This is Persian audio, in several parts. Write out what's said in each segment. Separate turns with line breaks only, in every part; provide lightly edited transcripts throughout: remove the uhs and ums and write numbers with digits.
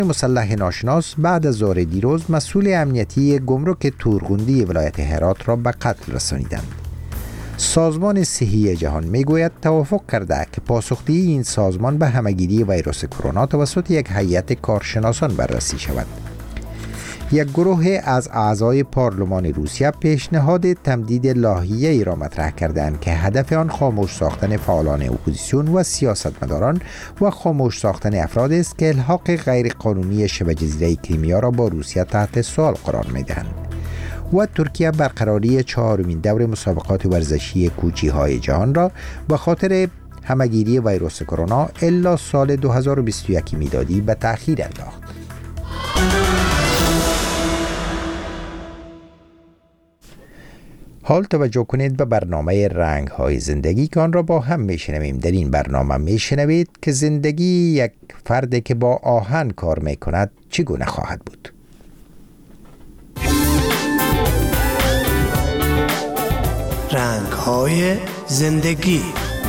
مسلح ناشناس بعد از ظهر دیروز مسئول امنیتی گمرک تورغوندی ولایت هرات را به قتل رسانیدند. سازمان صحی جهان میگوید توافق کرده که پاسخدهی این سازمان به همهگیری ویروس کرونا توسط یک هیئت کارشناسان بررسی شود. یک گروه از اعضای پارلمان روسیه پیشنهاد تمدید لایحه‌ای را مطرح کردند که هدف آن خاموش ساختن فعالان اپوزیسیون و سیاستمداران و خاموش ساختن افرادی است که الحاق غیرقانونی شبه جزیره کریمیا را با روسیه تحت سوال قرار می‌دهند. و ترکیه برقراری 4مین دور مسابقات ورزشی کوچی‌های جهان را به خاطر همهگیری ویروس کرونا الا سال 2021 میلادی به تأخیر انداخت. حال توجه کنید به برنامه رنگ‌های زندگی که آن را با هم میشنویم. در این برنامه میشنوید که زندگی یک فردی که با آهن کار میکند چگونه خواهد بود.
رنگ‌های زندگی.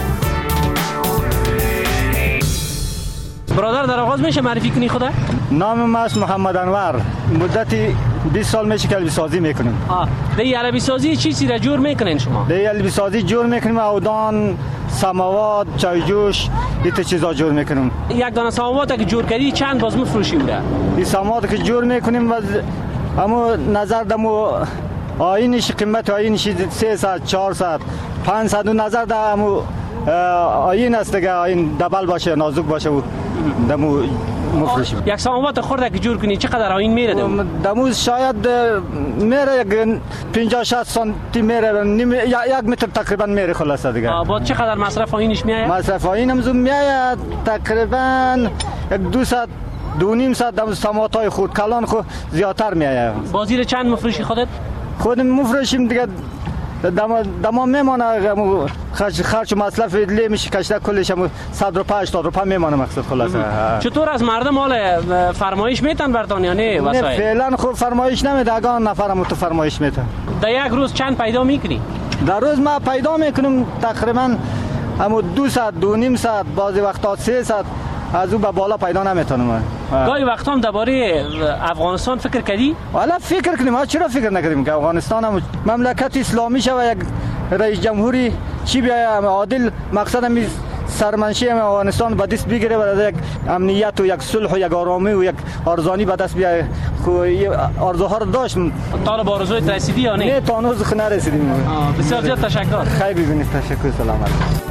برادر در آغاز میشه معرفی کنی خدا؟
نامم است محمد انور. مدتی 20 سال میشه که البی سازی میکنیم.
دی البی سازی چیزی را جور میکنین شما؟
دی البی سازی جور میکنیم، اودان، سماوات، چای جوش، این چیزا جور میکنیم.
یک دانه سماوات که جور کردی چند باز میفروشیم ده؟
این سماوات که جور میکنیم و اما نظر دمو آینش قیمت آینش 300 400 500 و نظر دمو آین است که آین دبل باشه نازک باشه و دمو مفروشیم.
یک سماوات خورده که جور کنی چقدر آین میره
دمو شاید میره 50 60 سانتی میره، یک متر تقریبا میره خلاصه دیگه.
با چقدر مصرف آینش میآید؟
مصرف آینم زوم میآید تقریبا 200 2.5 ساعت دم سماواتای خود کلان خود زیادتر میآید.
بازی چند مفروشی خودت؟
خودم مفروشیم دیگه دما میمانه خرج و مصرف لی میشه کشته کلش هم 100 روپیه 80 روپیه میمانه مقصد خلاصه.
چطور از مردم حال فرمایش میتن بردان یا نه وسایل؟
نه فعلا خب فرمایش نمیده، اگان نفرم تو فرمایش میده.
در یک روز چند پیدا میکنی؟
در روز ما پیدا میکنم تقریبا همو 200 2.5 ساعت، بعضی وقتا 300 از او به بالا پیدا نمیتونم.
گاهی وقتا هم درباره افغانستان فکر کردی؟
والا فکر کنیم، ما چرا فکر نکردیم که افغانستان هم مملکت اسلامی شه و یک رئیس جمهوری چی بیاید عادل، مقصد هم سرمنشی افغانستان به دست بگیره و یک امنیت و یک صلح و یک آرامی و یک ارزانی به دست بیاید. آرزوها رو داشتم.
طالب آرزویت رسیدی یا نه؟
نه تا هنوز نرسیدیم.
بسیار زیاد تشکر.
خیلی ببینید، تشکر، سلام علیکم.